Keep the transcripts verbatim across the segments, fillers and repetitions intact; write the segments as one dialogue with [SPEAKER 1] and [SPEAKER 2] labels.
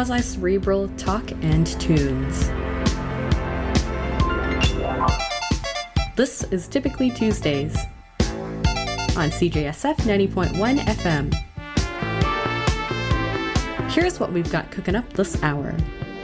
[SPEAKER 1] quasi-cerebral talk and tunes. This is Typically Tuesdays on C J S F ninety point one F M. Here's what we've got cooking up this hour.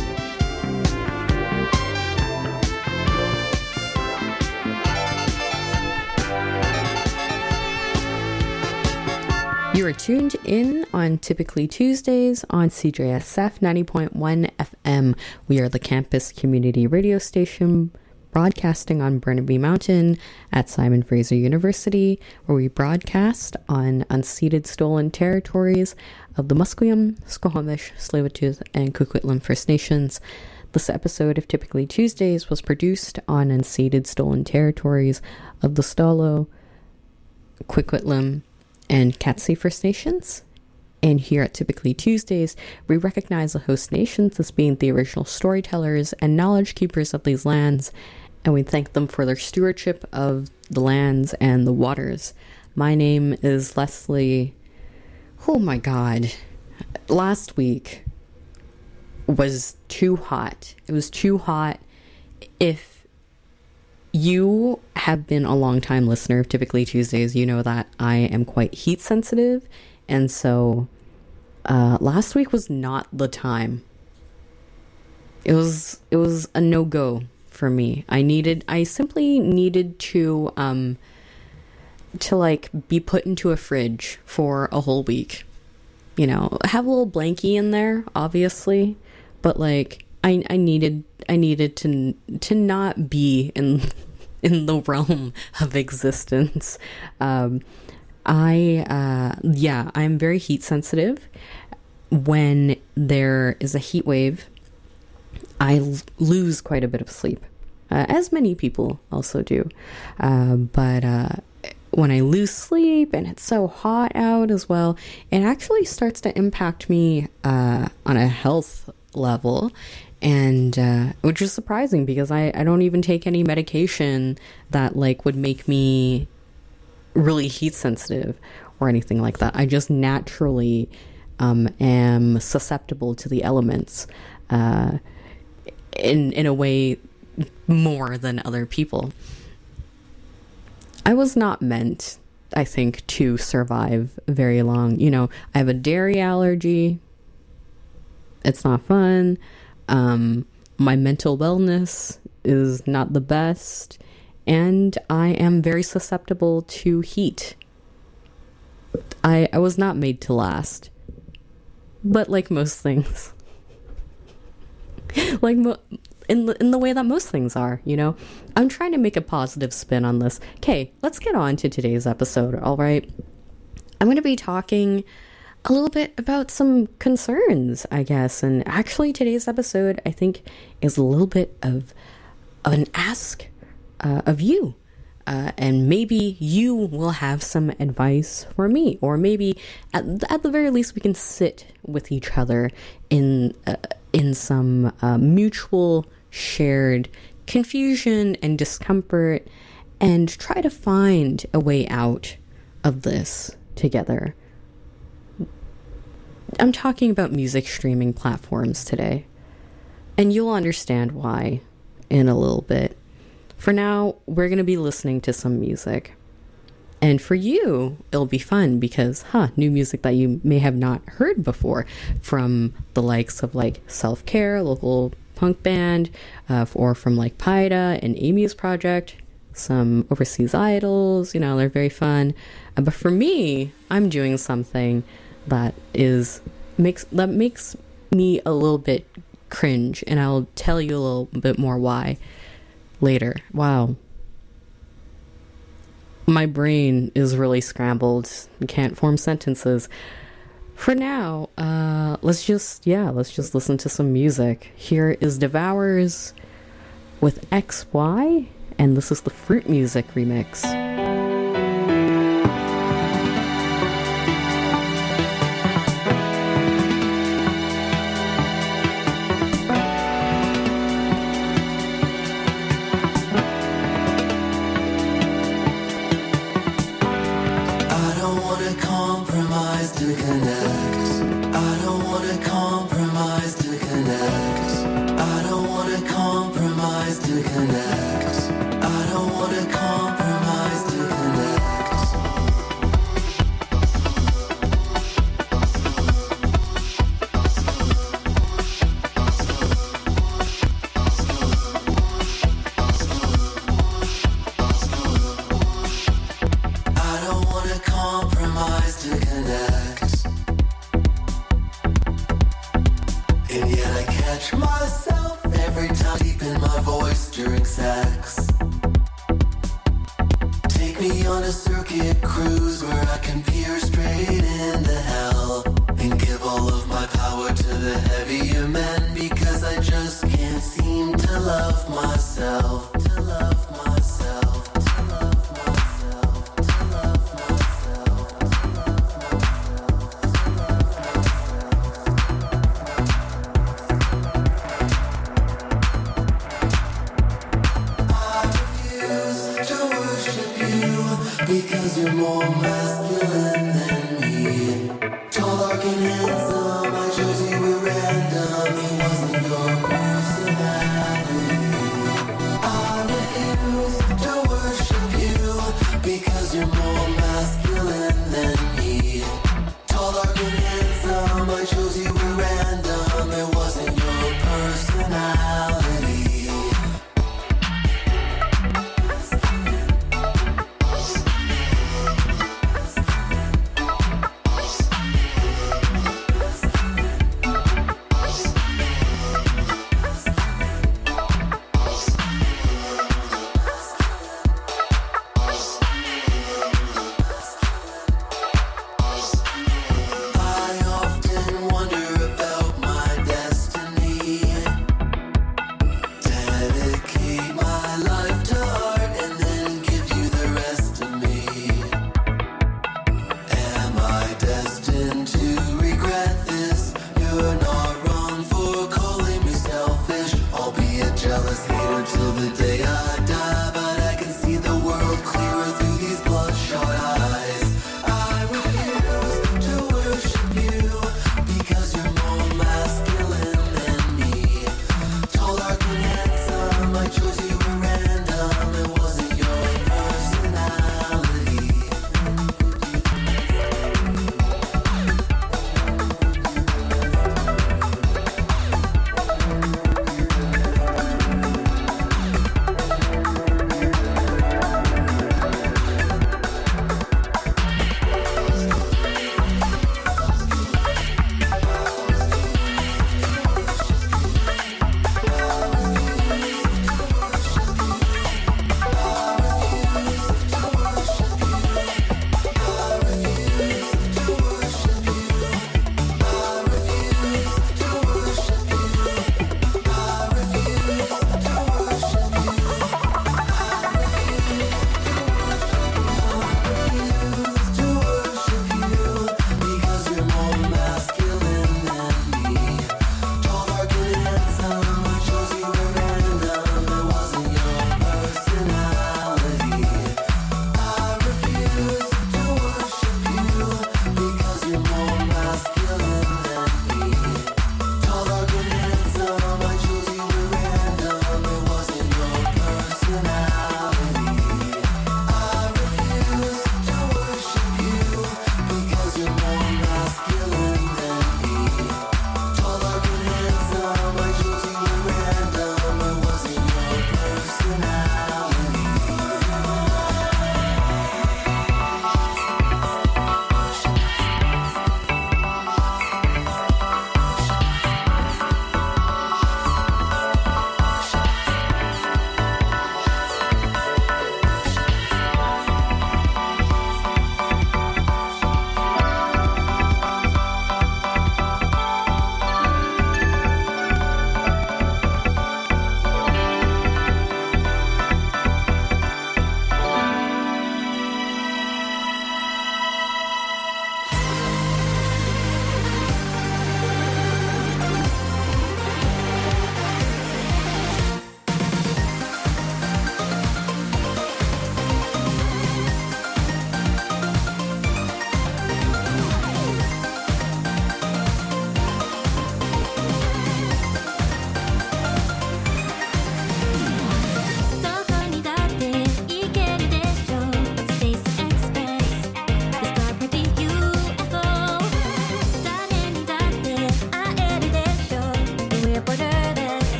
[SPEAKER 1] You are tuned in on Typically Tuesdays on C J S F ninety point one F M. We are the campus community radio station broadcasting on Burnaby Mountain at Simon Fraser University, where we broadcast on unceded stolen territories of the Musqueam, Squamish, Tsleil-Waututh, and Coquitlam First Nations. This episode of Typically Tuesdays was produced on unceded stolen territories of the Stalo, Coquitlam, and Katzie First Nations. And here at Typically Tuesdays, we recognize the host nations as being the original storytellers and knowledge keepers of these lands, and we thank them for their stewardship of the lands and the waters. My name is Leslie. Oh my god. Last week was too hot. It was too hot. If you have been a long-time listener of Typically Tuesdays, you know that I am quite heat sensitive, and so uh, last week was not the time. It was it was a no-go for me. I needed I simply needed to um to like be put into a fridge for a whole week. You know, have a little blankie in there, obviously, but like I I needed I needed to to not be in in the realm of existence. Um, I uh, yeah, I'm very heat sensitive. When there is a heat wave, I l- lose quite a bit of sleep, uh, as many people also do. Uh, but uh, when I lose sleep and it's so hot out as well, it actually starts to impact me uh, on a health level. And uh, which is surprising because I, I don't even take any medication that like would make me really heat sensitive or anything like that. I just naturally um, am susceptible to the elements uh, in in a way more than other people. I was not meant, I think, to survive very long. You know, I have a dairy allergy. It's not fun. Um, my mental wellness is not the best, and I am very susceptible to heat. I, I was not made to last, but like most things, like mo- in the, in the way that most things are, you know, I'm trying to make a positive spin on this. Okay, let's get on to today's episode. All right, I'm going to be talking a little bit about some concerns, I guess. And actually today's episode, I think, is a little bit of, of an ask uh, of you. Uh, and maybe you will have some advice for me. Or maybe, at, at the very least, we can sit with each other in, uh, in some uh, mutual shared confusion and discomfort and try to find a way out of this together. I'm talking about music streaming platforms today, and you'll understand why in a little bit. For now, we're going to be listening to some music. And for you, it'll be fun because, huh, new music that you may have not heard before from the likes of like Self-Care, local punk band, uh, or from like Paida and Amy's Project, some overseas idols, you know, they're very fun. Uh, but for me, I'm doing something that is makes that makes me a little bit cringe, and I'll tell you a little bit more why later. Wow, my brain is really scrambled. Can't form sentences. For now, uh, let's just yeah, let's just listen to some music. Here is Devours with X Y, and this is the Fruit Music remix.
[SPEAKER 2] To connect, I don't wanna compromise to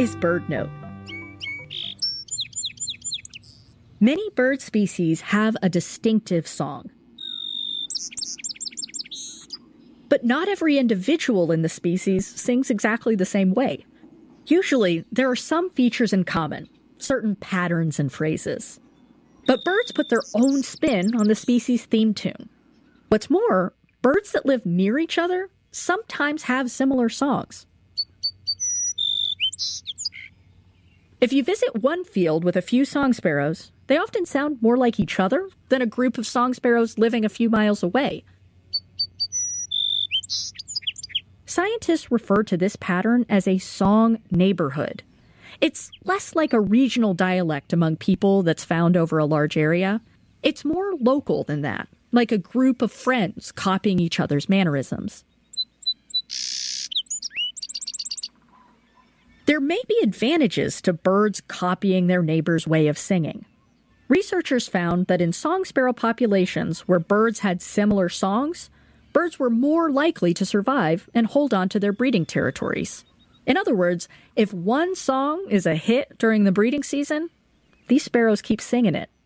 [SPEAKER 2] is BirdNote. Many bird species have a distinctive song. But not every individual in the species sings exactly the same way. Usually, there are some features in common, certain patterns and phrases. But birds put their own spin on the species' theme tune. What's more, birds that live near each other sometimes have similar songs. If you visit one field with a few song sparrows, they often sound more like each other than a group of song sparrows living a few miles away. Scientists refer to this pattern as a song neighborhood. It's less like a regional dialect among people that's found over a large area. It's more local than that, like a group of friends copying each other's mannerisms. There may be advantages to birds copying their neighbors' way of singing. Researchers found that in song sparrow populations where birds had similar songs, birds were more likely to survive and hold on to their breeding territories. In other words, if one song is a hit during the breeding season, these sparrows keep singing it.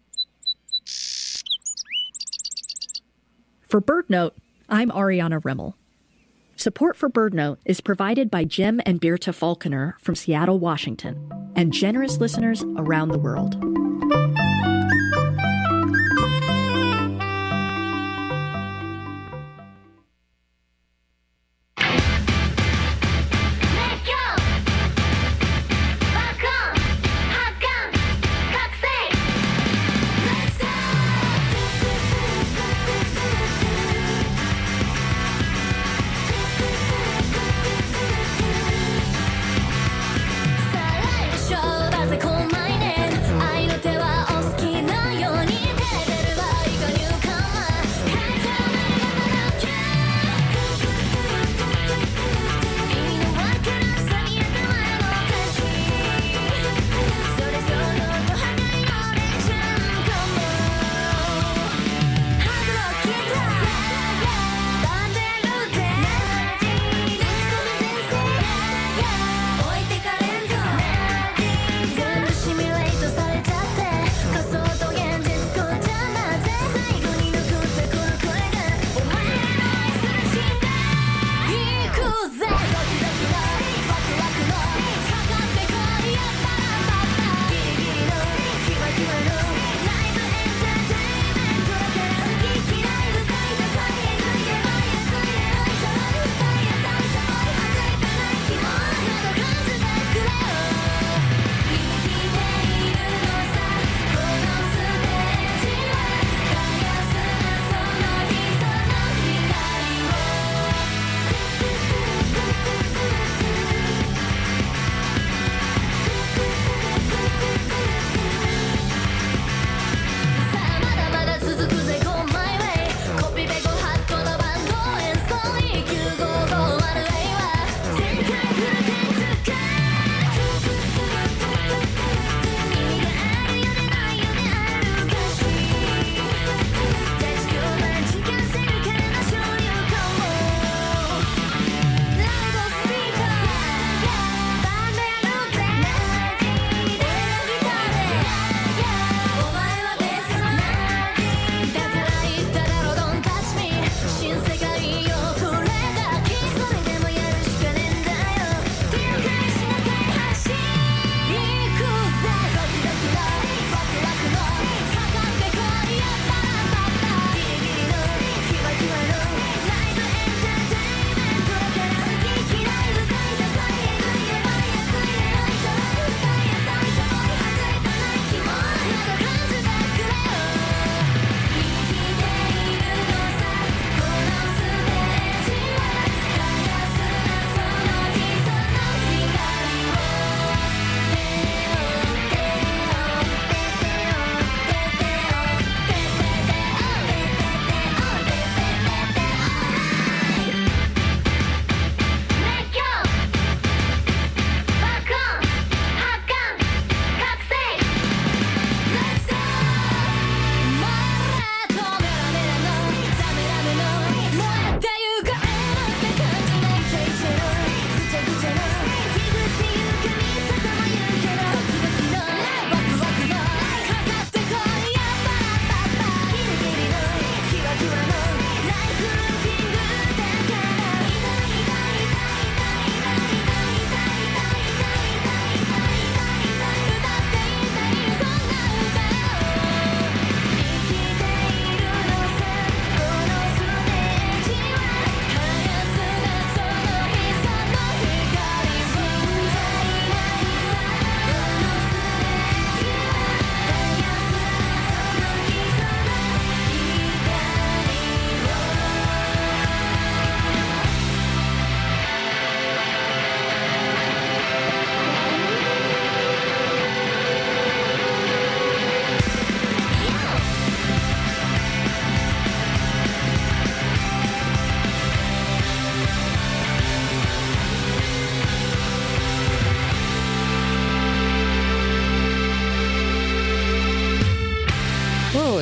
[SPEAKER 2] For BirdNote, I'm Ariana Rimmel. Support for BirdNote is provided by Jim and Birta Falconer from Seattle, Washington, and generous listeners around the world.
[SPEAKER 3] Show, that's a cool mind, and I know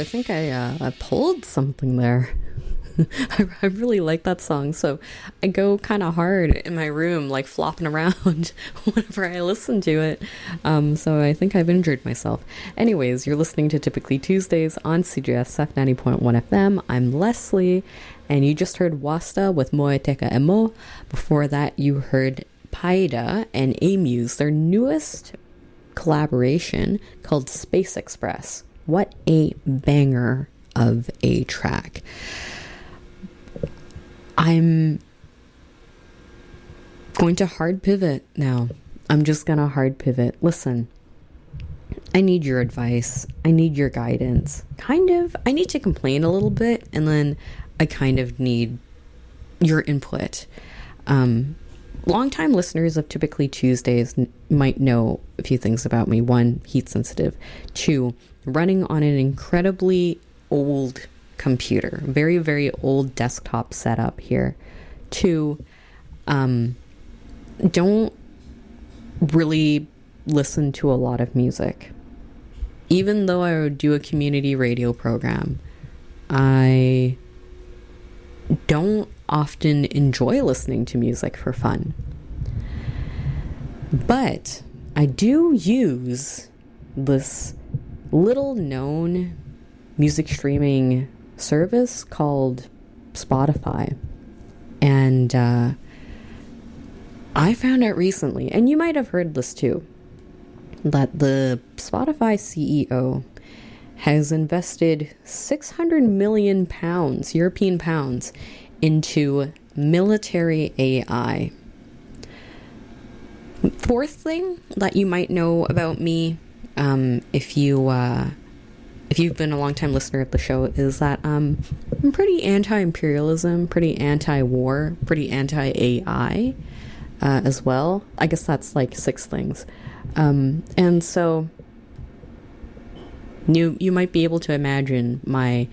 [SPEAKER 1] think I, uh, I pulled something there. I, I really like that song, so I go kind of hard in my room, like flopping around whenever I listen to it. Um, so I think I've injured myself. Anyways, you're listening to Typically Tuesdays on C J S F ninety point one F M. I'm Leslie, and you just heard Wasta with Moe Teka Emo. Before that, you heard Paida and Amuse, their newest collaboration called Space Express. What a banger of a track. I'm going to hard pivot now. I'm just going to hard pivot. Listen, I need your advice. I need your guidance. Kind of, I need to complain a little bit, and then I kind of need your input. Um, longtime listeners of Typically Tuesdays n- might know a few things about me. One, heat sensitive. Two, running on an incredibly old computer, very very old desktop setup here. Two, um don't really listen to a lot of music. Even though I would do a community radio program, I don't often enjoy listening to music for fun. But I do use this little known music streaming service called Spotify, and uh, I found out recently, and you might have heard this too, that the Spotify C E O has invested six hundred million pounds, European pounds, into military A I. Fourth thing that you might know about me, um, if you uh, if you've been a long-time listener of the show, is that um, I'm pretty anti-imperialism, pretty anti-war, pretty anti-A I uh, as well. I guess that's like six things. Um, and so you, you might be able to imagine my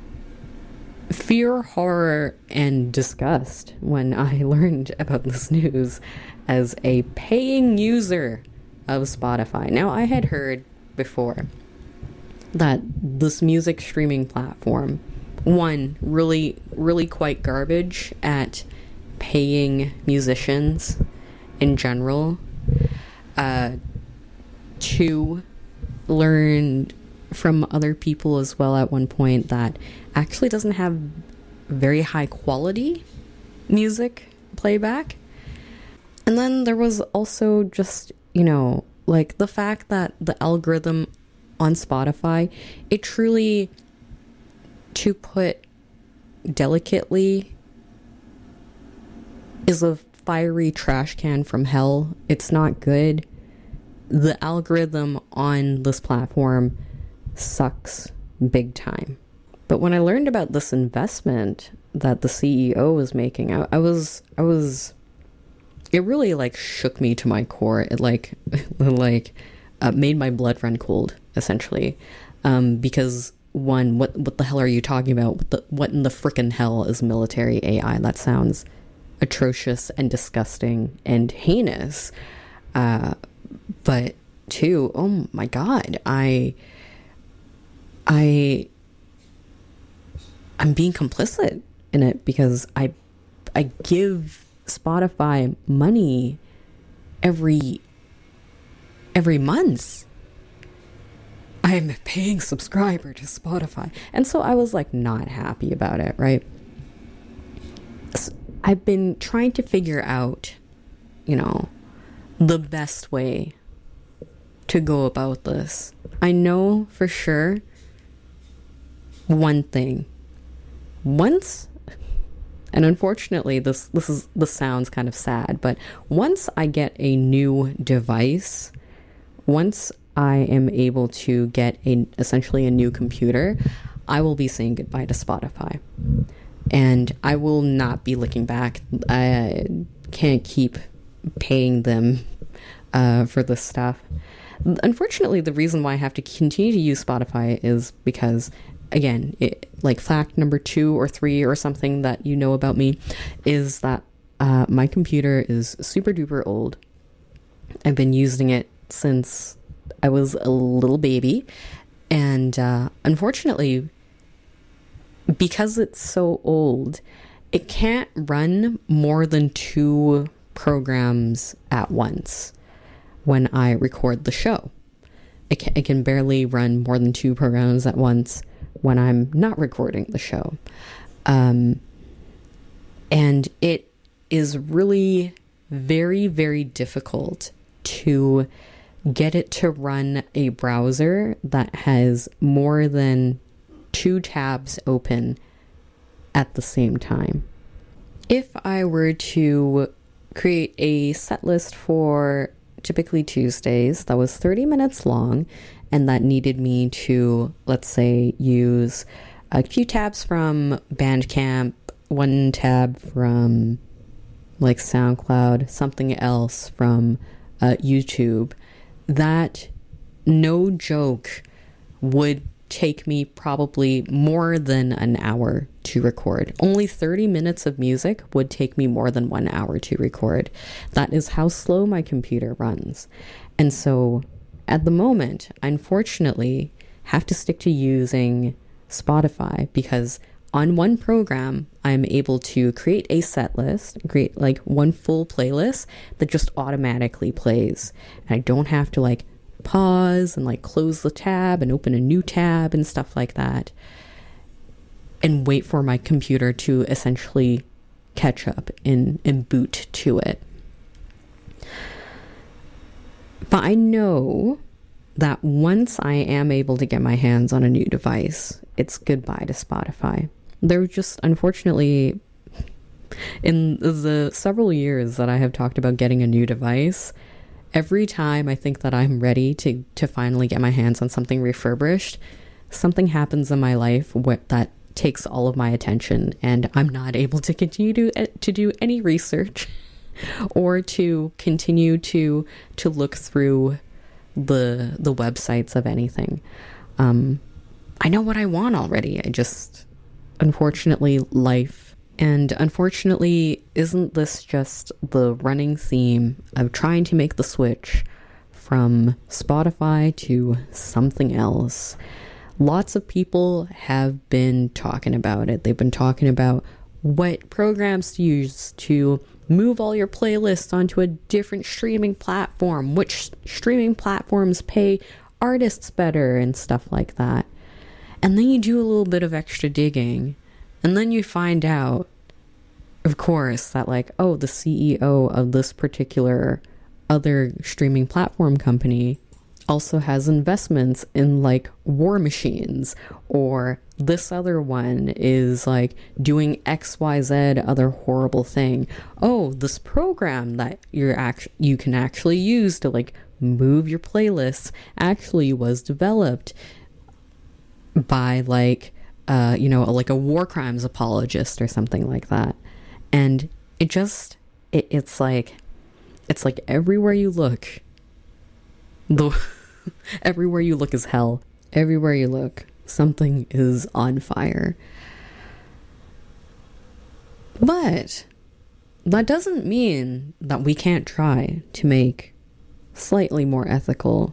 [SPEAKER 1] fear, horror, and disgust when I learned about this news as a paying user of Spotify. Now, I had heard before that this music streaming platform, one, really, really quite garbage at paying musicians in general. Uh, two, learned from other people as well at one point that actually doesn't have very high quality music playback. And then there was also just, you know, like the fact that the algorithm on Spotify, it truly, to put delicately, is a fiery trash can from hell. It's not good. The algorithm on this platform sucks big time. But when I learned about this investment that the C E O was making, I, I was, I was, it really like shook me to my core. It like, like, uh, made my blood run cold, essentially. Um, because one, what, what the hell are you talking about? What the, what in the frickin' hell is military A I? That sounds atrocious and disgusting and heinous. Uh, but two, oh my God, I, I, I'm being complicit in it because I, I give Spotify money every, every month. I'm a paying subscriber to Spotify. And so I was like not happy about it, right? So I've been trying to figure out, you know, the best way to go about this. I know for sure one thing. Once, and unfortunately this this is this sounds kind of sad, but once I get a new device, once I am able to get a essentially a new computer, I will be saying goodbye to Spotify. And I will not be looking back. I can't keep paying them uh, for this stuff. Unfortunately, the reason why I have to continue to use Spotify is because, again, it, like fact number two or three or something that you know about me is that uh, my computer is super duper old. I've been using it since I was a little baby, And uh, unfortunately, because it's so old, it can't run more than two programs at once when I record the show. It can, it can barely run more than two programs at once when I'm not recording the show. Um, and it is really very, very difficult to get it to run a browser that has more than two tabs open at the same time. If I were to create a set list for typically Tuesdays that was thirty minutes long, and that needed me to, let's say, use a few tabs from Bandcamp, one tab from like SoundCloud, something else from uh, YouTube, that, no joke, would take me probably more than an hour to record. Only thirty minutes of music would take me more than one hour to record. That is how slow my computer runs. And so at the moment, I unfortunately have to stick to using Spotify, because on one program, I'm able to create a set list, create like one full playlist that just automatically plays. And I don't have to like pause and like close the tab and open a new tab and stuff like that, and wait for my computer to essentially catch up and, and boot to it. But I know that once I am able to get my hands on a new device, it's goodbye to Spotify. There just, unfortunately, in the several years that I have talked about getting a new device, every time I think that I'm ready to, to finally get my hands on something refurbished, something happens in my life where, that takes all of my attention, and I'm not able to continue to, to do any research or to continue to to look through the the websites of anything. Um, I know what I want already. I just, unfortunately, life. And unfortunately, isn't this just the running theme of trying to make the switch from Spotify to something else? Lots of people have been talking about it. They've been talking about what programs to use to move all your playlists onto a different streaming platform, which streaming platforms pay artists better and stuff like that. And then you do a little bit of extra digging, and then you find out, of course, that like, oh, the C E O of this particular other streaming platform company also has investments in like War Machines, or this other one is like doing X Y Z other horrible thing. Oh, this program that you're act- you can actually use to like move your playlists actually was developed by like uh you know like a war crimes apologist or something like that. And it just it, it's like it's like everywhere you look, the everywhere you look is hell. Everywhere you look, something is on fire. But that doesn't mean that we can't try to make slightly more ethical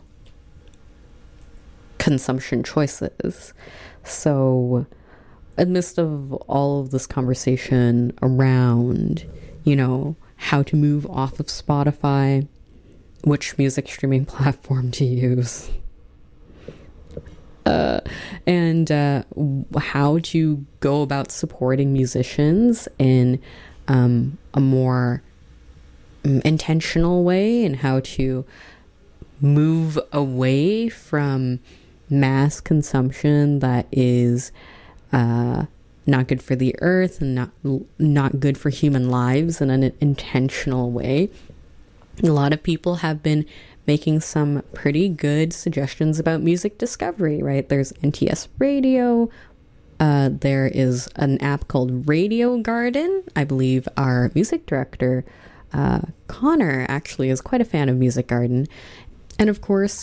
[SPEAKER 1] consumption choices. So, amidst of all of this conversation around, you know, how to move off of Spotify, which music streaming platform to use, uh, and uh, how to go about supporting musicians in um, a more um, intentional way, and how to move away from mass consumption that is uh, not good for the earth and not not good for human lives in an intentional way. A lot of people have been making some pretty good suggestions about music discovery, right? There's N T S Radio. Uh, there is an app called Radio Garden. I believe our music director, uh, Connor, actually is quite a fan of Music Garden. And of course,